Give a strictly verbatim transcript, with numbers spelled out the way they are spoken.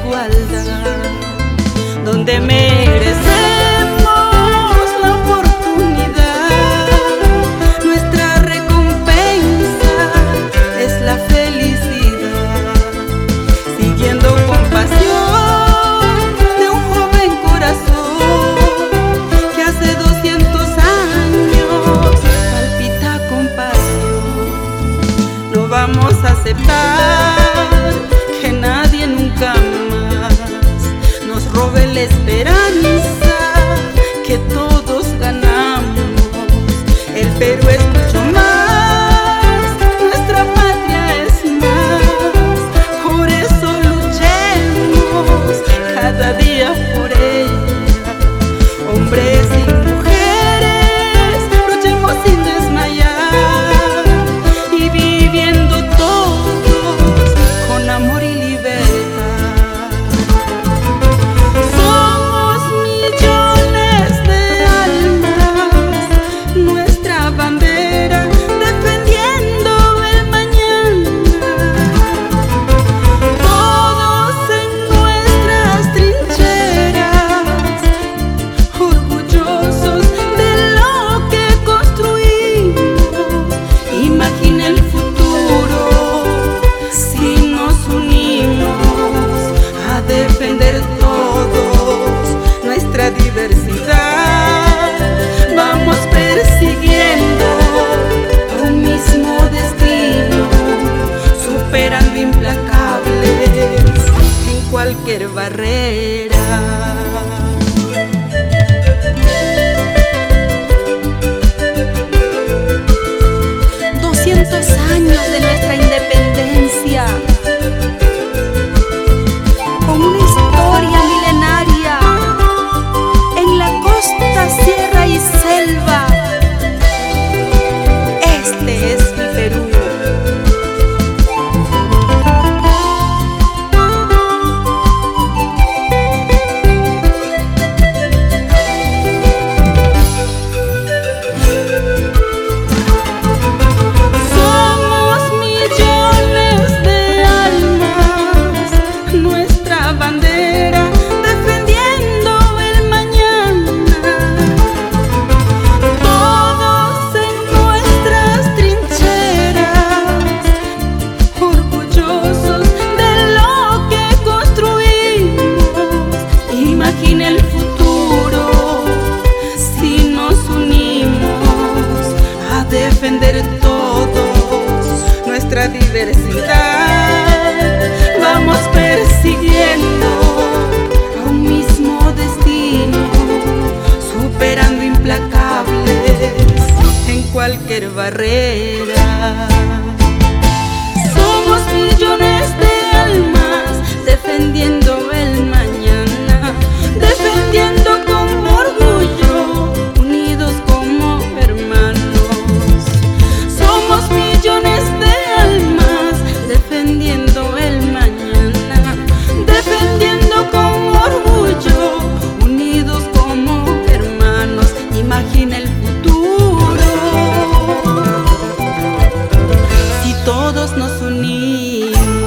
igualdad, donde merecemos la oportunidad. Nuestra recompensa es la felicidad, siguiendo con pasión de un joven corazón que hace doscientos años palpita con pasión. No vamos a aceptar que nadie nunca más nos robe la esperanza que todos ganamos. El Perú es mucho más, nuestra patria es más, por eso luchemos cada día por ella. Hombres y mujeres, luchemos sin desmayar y viviendo todos con amor y libertad. Somos millones de almas, nuestra bandera defendiendo el mañana. Todos en nuestras trincheras, orgullosos de lo que construimos. Imagina el futuro si nos unimos a defender todos nuestra diversidad. Vamos persiguiendo un mismo destino, superando implacables en cualquier barrera. Doscientos años de nuestra independencia, con una historia milenaria en la costa, sierra y selva. Este es mi Perú. Somos millones de almas, nuestra bandera defendiendo el mañana. Todos en nuestras trincheras, orgullosos de lo que construimos. Imagina el futuro si nos unimos a defender todos nuestra diversidad. Vamos persiguiendo a un mismo destino, superando implacables en cualquier barrera. Somos millones de almas defendiendo el mañana, defendiendo con orgullo, unidos como hermanos. Somos millones de almas defendiendo el mañana, defendiendo con orgullo, unidos como hermanos. Imagina el futuro si todos nos unimos.